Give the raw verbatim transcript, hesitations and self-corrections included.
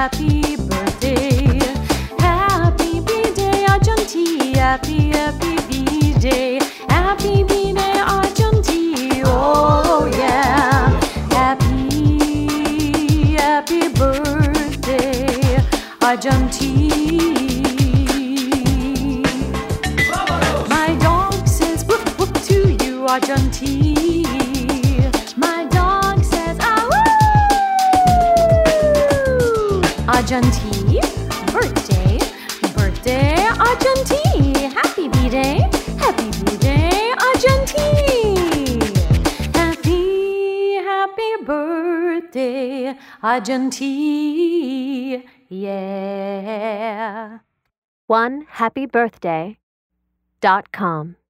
happy birthday. Happy B-Day, Argenti. Happy, happy B-Day. Happy B-Day, Argenti. Oh, yeah. Happy, happy birthday, Argenti. My dog says whoop, whoop to you, Argenti. My dog says, ah, woo! Argenti, birthday, birthday, Argenti. Happy B-Day, happy B-Day, Argenti. Happy, happy birthday, Argenti. Yeah. one happy birthday dot com